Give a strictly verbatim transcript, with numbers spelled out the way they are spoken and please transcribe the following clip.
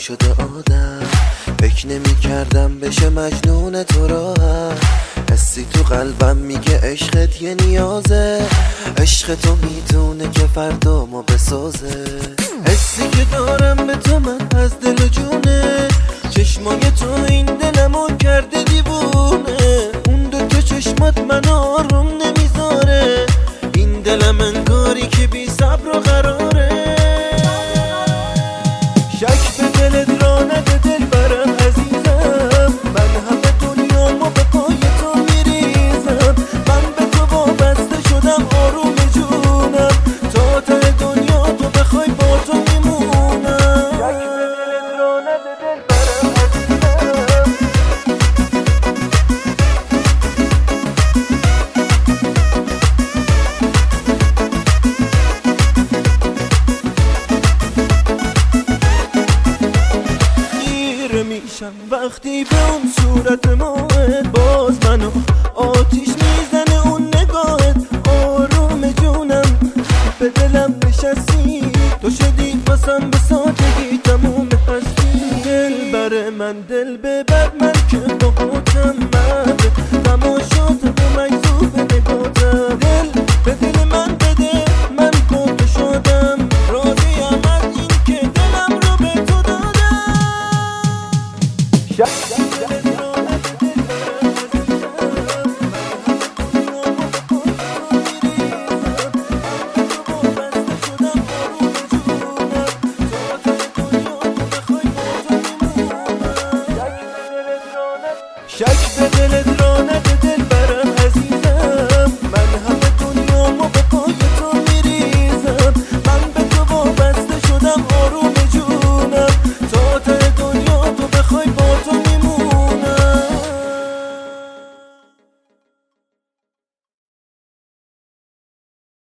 شده آدم، فکر نمی کردم بشه مجنون تو راحت. حسی تو قلبم میگه عشقت یه نیازه، عشق تو میتونه که فردا ما بسازه. حسی که دارم به تو من از دل و جونه، چشمای تو این دلمو کرده دیوونه. اون دو تا چشمات من آروم نمیذاره، این دلم انگاری که بی صبر و قراره. شک به دلت را نده دل برم عزیزم، من همه دنیامو به پای تو میریزم. من به تو وابسته شدم آروم جونم، تا ته دنیا تو بخوای با تو میمونم. شک به دلت را نده دل برم عزیزم. میشم وقتی به اون صورت ماهت، باز منو آتیش میزنه اون نگاهت. آروم جونم به دلم نشستی، تو شدی واسم به سادگی تموم هستی. دل بر من دل ببر من که باهاتم، من تماشاتم و مجذوب نگاتم. دل به دل من بده من با تو شدم، راضیم از این که دلم رو به تو دادم. شک به دلت را نده دل برم عزیزم، من همه دنیامو به پای تو میریزم. من به تو وابسته شدم آروم جونم، تا ته